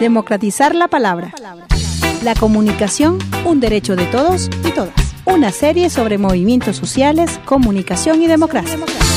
Democratizar la palabra. La comunicación, un derecho de todos y todas. Una serie sobre movimientos sociales, comunicación y democracia.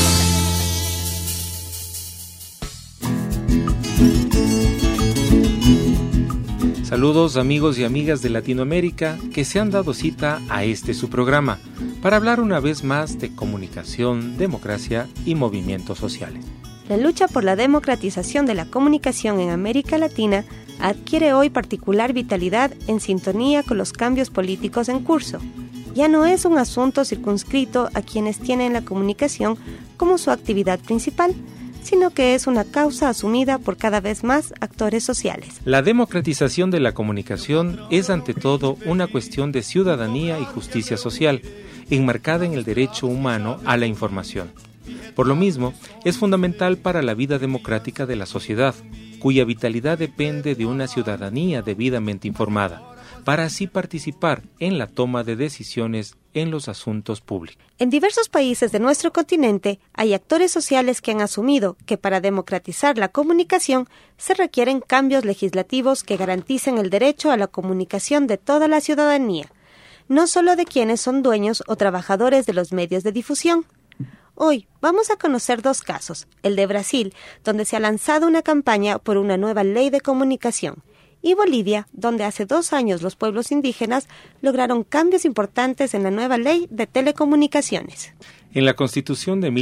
Saludos amigos y amigas de Latinoamérica que se han dado cita a su programa para hablar una vez más de comunicación, democracia y movimientos sociales. La lucha por la democratización de la comunicación en América Latina adquiere hoy particular vitalidad en sintonía con los cambios políticos en curso. Ya no es un asunto circunscrito a quienes tienen la comunicación como su actividad principal, sino que es una causa asumida por cada vez más actores sociales. La democratización de la comunicación es ante todo una cuestión de ciudadanía y justicia social, enmarcada en el derecho humano a la información. Por lo mismo, es fundamental para la vida democrática de la sociedad, cuya vitalidad depende de una ciudadanía debidamente informada, para así participar en la toma de decisiones en los asuntos públicos. En diversos países de nuestro continente hay actores sociales que han asumido que para democratizar la comunicación se requieren cambios legislativos que garanticen el derecho a la comunicación de toda la ciudadanía, no solo de quienes son dueños o trabajadores de los medios de difusión. Hoy vamos a conocer dos casos, el de Brasil, donde se ha lanzado una campaña por una nueva ley de comunicación, y Bolivia, donde hace 2 años los pueblos indígenas lograron cambios importantes en la nueva ley de telecomunicaciones. En la Constitución de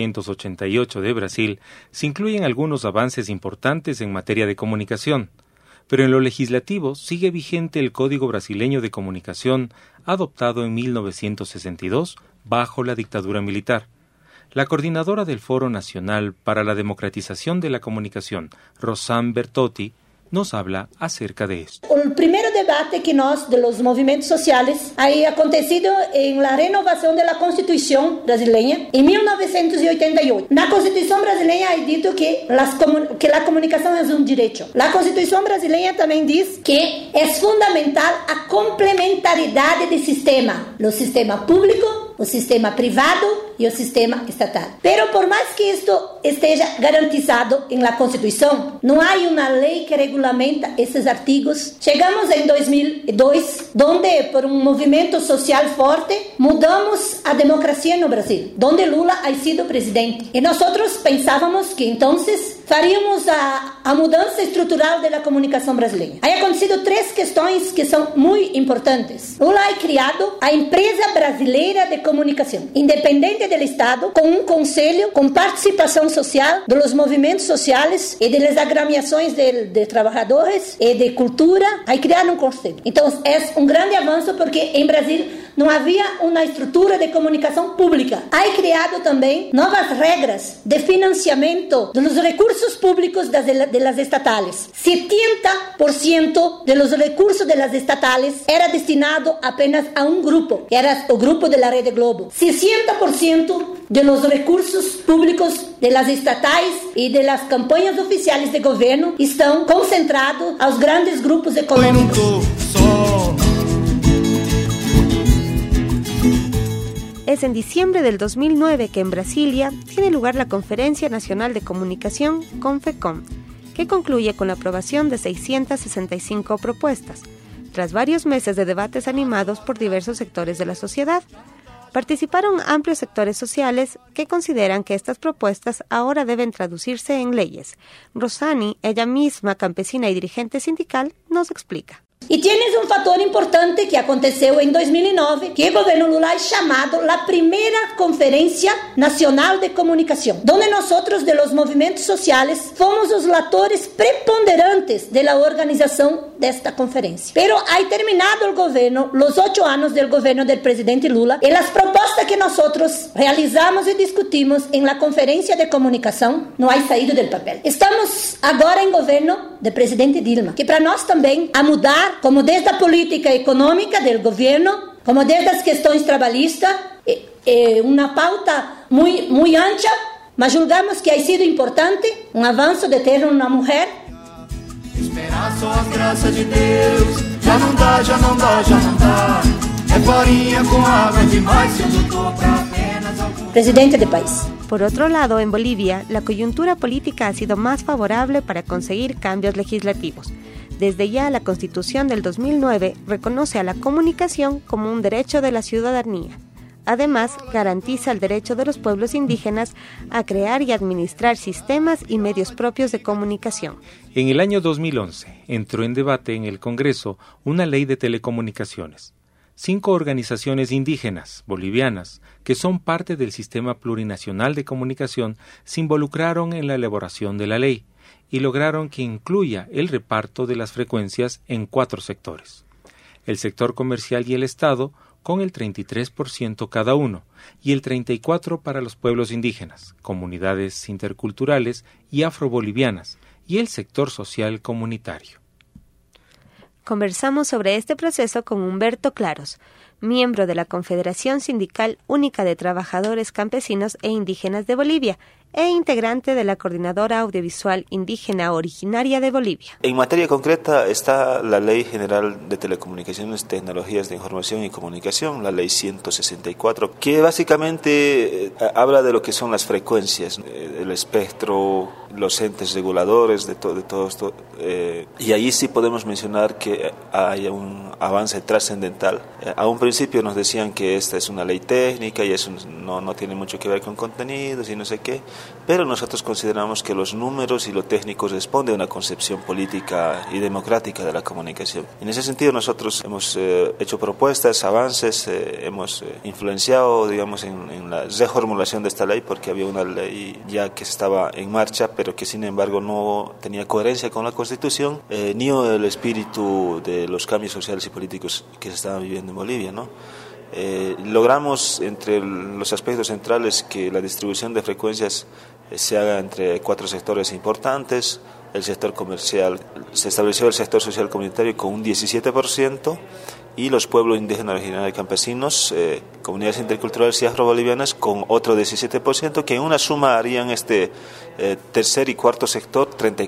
1988 de Brasil se incluyen algunos avances importantes en materia de comunicación, pero en lo legislativo sigue vigente el Código Brasileño de Comunicación adoptado en 1962 bajo la dictadura militar. La coordinadora del Foro Nacional para la Democratización de la Comunicación, Rosane Bertotti, nos habla acerca de esto. El primer debate que de los movimientos sociales ha acontecido en la renovación de la Constitución brasileña en 1988. La Constitución brasileña ha dicho que la comunicación es un derecho. La Constitución brasileña también dice que es fundamental a complementariedad del sistema, el sistema público, el sistema privado y el sistema estatal. Pero por más que esto esté garantizado en la Constitución, no hay una ley que regulamenta esses artigos. Chegamos em 2002, donde por un movimiento social fuerte mudamos a democracia no Brasil, donde Lula ha sido presidente. Y nosotros pensábamos que entonces faríamos a mudança estrutural da comunicação brasileira. Há acontecido 3 questões que são muito importantes. Lula ha criado a Empresa Brasileira de Comunicação, independente do Estado, com um conselho com participação social dos movimentos sociais e das agremiações de trabalhadores e de cultura. Ha criado um conselho. Então, é um grande avanço porque em Brasil não havia uma estrutura de comunicação pública. Ha criado também novas regras de financiamento dos recursos públicos de las estatales. 70% de los recursos de las estatales era destinado apenas a un grupo, que era el grupo de la Red Globo. 60% de los recursos públicos de las estatales y de las campañas oficiales de gobierno están concentrados a los grandes grupos económicos. Es en diciembre del 2009 que en Brasilia tiene lugar la Conferencia Nacional de Comunicación, CONFECOM, que concluye con la aprobación de 665 propuestas, tras varios meses de debates animados por diversos sectores de la sociedad. Participaron amplios sectores sociales que consideran que estas propuestas ahora deben traducirse en leyes. Rosane, ella misma campesina y dirigente sindical, nos explica. E tienes um fator importante que aconteceu em 2009, que o governo Lula ha chamado a primeira Conferência Nacional de Comunicação, onde nós, de los movimentos sociais, fomos os atores preponderantes da organização desta conferência. Pero ha terminado o governo, os 8 anos do governo do presidente Lula, e as propostas que nós realizamos e discutimos em la Conferência de Comunicação não han saído do papel. Estamos agora em governo do presidente Dilma, que para nós também a mudar, como desde a política econômica do governo, como desde as questões trabalhistas, uma pauta muito ampla, mas julgamos que ha sido importante um avanço de ter uma mulher. Esperar só as graças de Deus, já não dá, já não dá, já não dá. É farinha com água demais, se eu lutou pra apenas algum... Presidente del país. Por otro lado, en Bolivia, la coyuntura política ha sido más favorable para conseguir cambios legislativos. Desde ya la Constitución del 2009 reconoce a la comunicación como un derecho de la ciudadanía. Además, garantiza el derecho de los pueblos indígenas a crear y administrar sistemas y medios propios de comunicación. En el año 2011 entró en debate en el Congreso una ley de telecomunicaciones. 5 organizaciones indígenas bolivianas, que son parte del Sistema Plurinacional de Comunicación, se involucraron en la elaboración de la ley y lograron que incluya el reparto de las frecuencias en 4 sectores. El sector comercial y el Estado, con el 33% cada uno, y el 34% para los pueblos indígenas, comunidades interculturales y afrobolivianas, y el sector social comunitario. Conversamos sobre este proceso con Humberto Claros, miembro de la Confederación Sindical Única de Trabajadores Campesinos e Indígenas de Bolivia e integrante de la Coordinadora Audiovisual Indígena Originaria de Bolivia. En materia concreta está la Ley General de Telecomunicaciones, Tecnologías de Información y Comunicación, la Ley 164, que básicamente habla de lo que son las frecuencias, el espectro, los entes reguladores de todo esto, y allí sí podemos mencionar que hay un avance trascendental. A un principio nos decían que esta es una ley técnica y eso no tiene mucho que ver con contenidos y no sé qué, pero nosotros consideramos que los números y lo técnico responden a una concepción política y democrática de la comunicación. En ese sentido nosotros hemos hecho propuestas, avances, hemos influenciado, digamos, en la reformulación de esta ley, porque había una ley ya que estaba en marcha, pero que sin embargo no tenía coherencia con la Constitución, ni el espíritu de los cambios sociales y políticos que se estaban viviendo en Bolivia, ¿no? Logramos entre los aspectos centrales que la distribución de frecuencias se haga entre 4 sectores importantes. El sector comercial, se estableció el sector social comunitario con un 17%, y los pueblos indígenas originarios y campesinos, comunidades interculturales y afrobolivianas con otro 17%, que en una suma harían este tercer y cuarto sector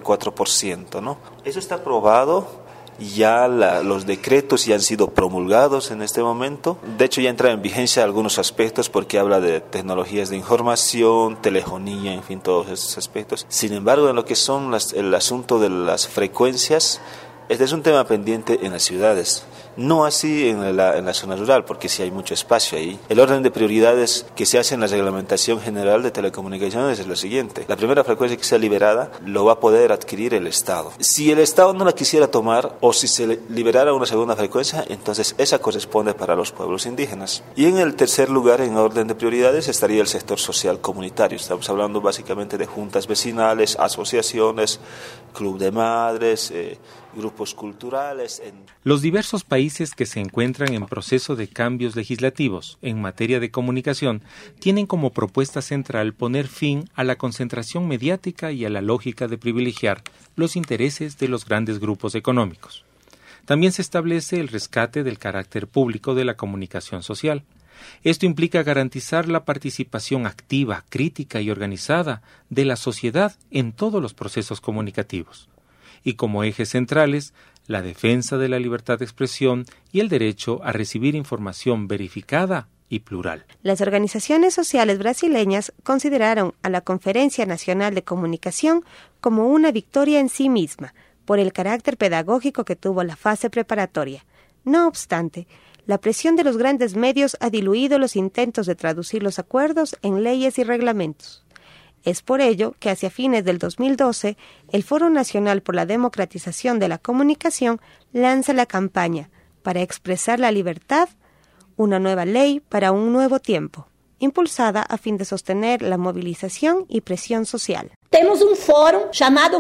34%, ¿no? Eso está aprobado. Ya los decretos ya han sido promulgados en este momento. De hecho, ya entra en vigencia algunos aspectos porque habla de tecnologías de información, telefonía, en fin, todos esos aspectos. Sin embargo, en lo que son el asunto de las frecuencias, este es un tema pendiente en las ciudades. No así en la zona rural, porque sí hay mucho espacio ahí. El orden de prioridades que se hace en la reglamentación general de telecomunicaciones es lo siguiente. La primera frecuencia que sea liberada lo va a poder adquirir el Estado. Si el Estado no la quisiera tomar, o si se liberara una segunda frecuencia, entonces esa corresponde para los pueblos indígenas. Y en el tercer lugar, en orden de prioridades, estaría el sector social comunitario. Estamos hablando básicamente de juntas vecinales, asociaciones, club de madres, grupos culturales. Los diversos países que se encuentran en proceso de cambios legislativos en materia de comunicación tienen como propuesta central poner fin a la concentración mediática y a la lógica de privilegiar los intereses de los grandes grupos económicos. También se establece el rescate del carácter público de la comunicación social. Esto implica garantizar la participación activa, crítica y organizada de la sociedad en todos los procesos comunicativos. Y como ejes centrales, la defensa de la libertad de expresión y el derecho a recibir información verificada y plural. Las organizaciones sociales brasileñas consideraron a la Conferencia Nacional de Comunicación como una victoria en sí misma, por el carácter pedagógico que tuvo la fase preparatoria. No obstante, la presión de los grandes medios ha diluido los intentos de traducir los acuerdos en leyes y reglamentos. Es por ello que hacia fines del 2012, el Foro Nacional por la Democratización de la Comunicación lanza la campaña para expresar la libertad, una nueva ley para un nuevo tiempo, impulsada a fin de sostener la movilización y presión social. Temos um fórum chamado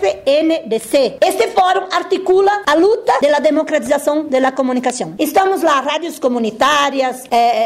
FNDC. Este fórum articula a luta pela democratização da comunicação. Estamos lá, rádios comunitárias,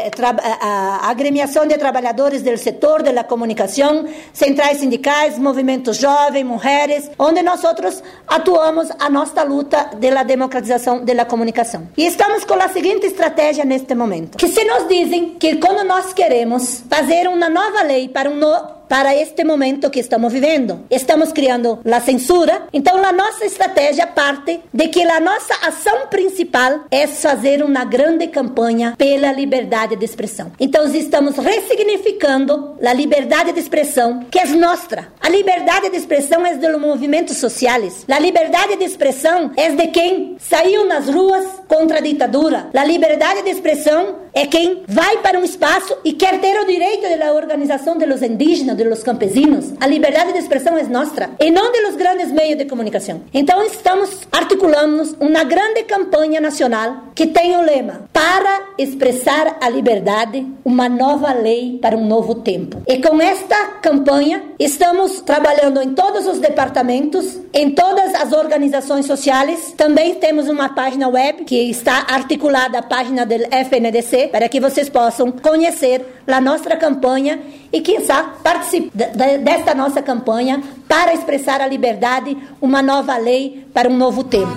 a agremiação de trabalhadores do setor da comunicação, centrais sindicais, movimentos jovens, mulheres, onde nós atuamos a nossa luta pela democratização da comunicação. E estamos com a seguinte estratégia neste momento, que se nos dizem que quando nós queremos fazer uma nova lei para para este momento que estamos vivendo. Estamos criando a censura, então a nossa estratégia parte de que a nossa ação principal é fazer uma grande campanha pela liberdade de expressão. Então estamos ressignificando a liberdade de expressão, que é nossa. A liberdade de expressão é dos movimentos sociais. A liberdade de expressão é de quem saiu nas ruas contra a ditadura. A liberdade de expressão é quem vai para um espaço e quer ter o direito da organização dos indígenas, dos campesinos. A liberdade de expressão é nossa e não dos grandes meios de comunicação. Então estamos articulando uma grande campanha nacional que tem o lema: para expressar a liberdade, uma nova lei para um novo tempo. E com esta campanha estamos trabalhando em todos os departamentos, em todas as organizações sociais. Também temos uma página web que está articulada à página do FNDC, para que vocês possam conhecer a nossa campanha e, quem sabe, participar desta nossa campanha para expressar a liberdade, uma nova lei para um novo tempo.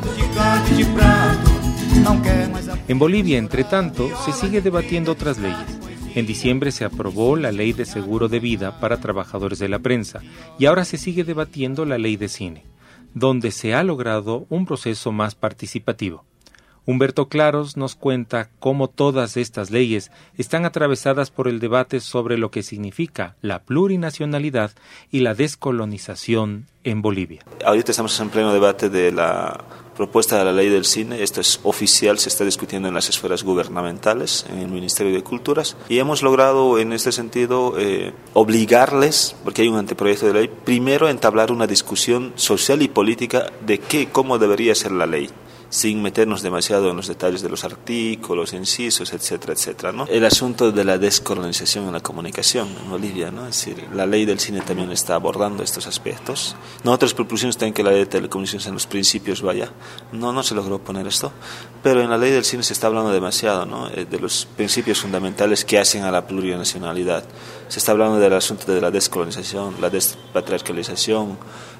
En Bolivia, entre tanto, se sigue debatiendo otras leyes. En diciembre se aprobó la Ley de Seguro de Vida para trabajadores de la prensa y ahora se sigue debatiendo la Ley de Cine, donde se ha logrado un proceso más participativo. Humberto Claros nos cuenta cómo todas estas leyes están atravesadas por el debate sobre lo que significa la plurinacionalidad y la descolonización en Bolivia. Ahorita estamos en pleno debate de la propuesta de la ley del cine. Esto es oficial, se está discutiendo en las esferas gubernamentales, en el Ministerio de Culturas, y hemos logrado en este sentido obligarles, porque hay un anteproyecto de ley, primero a entablar una discusión social y política de cómo debería ser la ley, sin meternos demasiado en los detalles de los artículos, incisos, etcétera, etcétera, ¿no? El asunto de la descolonización en la comunicación en Bolivia, ¿no? Es decir, la ley del cine también está abordando estos aspectos. Nosotros propusimos también que la ley de telecomunicaciones en los principios vaya. No se logró poner esto, pero en la ley del cine se está hablando demasiado, ¿no? De los principios fundamentales que hacen a la plurinacionalidad. Se está hablando del asunto de la descolonización, la despatriarcalización,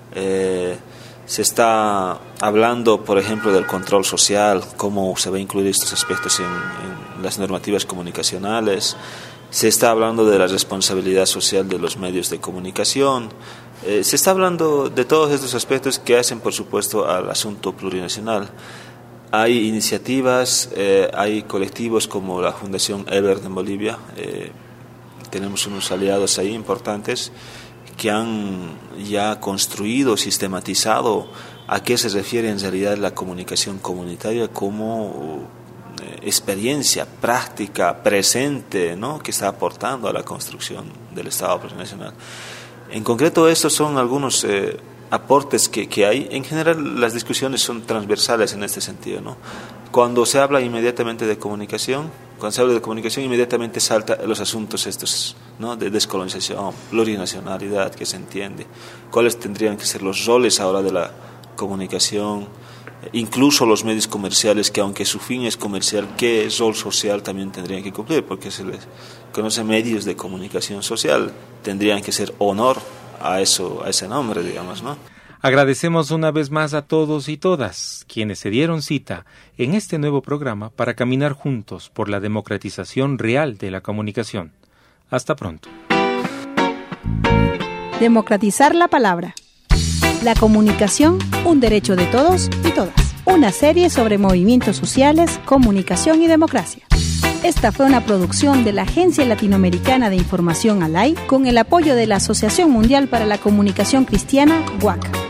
se está hablando, por ejemplo, del control social, cómo se va a incluir estos aspectos en las normativas comunicacionales. Se está hablando de la responsabilidad social de los medios de comunicación. Se está hablando de todos estos aspectos que hacen, por supuesto, al asunto plurinacional. Hay iniciativas, hay colectivos como la Fundación Ebert en Bolivia. Tenemos unos aliados ahí importantes que han ya construido, sistematizado a qué se refiere en realidad la comunicación comunitaria como experiencia práctica, presente, ¿no?, que está aportando a la construcción del Estado plurinacional. En concreto, estos son algunos aportes que hay. En general, las discusiones son transversales en este sentido, ¿no? Cuando se habla inmediatamente de comunicación, inmediatamente salta los asuntos estos, ¿no?, de descolonización, plurinacionalidad, que se entiende, cuáles tendrían que ser los roles ahora de la comunicación, incluso los medios comerciales, que aunque su fin es comercial, qué rol social también tendrían que cumplir, porque se les conoce medios de comunicación social, tendrían que ser honor a ese nombre, digamos, ¿no? Agradecemos una vez más a todos y todas quienes se dieron cita en este nuevo programa para caminar juntos por la democratización real de la comunicación. Hasta pronto. Democratizar la palabra. La comunicación, un derecho de todos y todas. Una serie sobre movimientos sociales, comunicación y democracia. Esta fue una producción de la Agencia Latinoamericana de Información ALAI con el apoyo de la Asociación Mundial para la Comunicación Cristiana, WAC.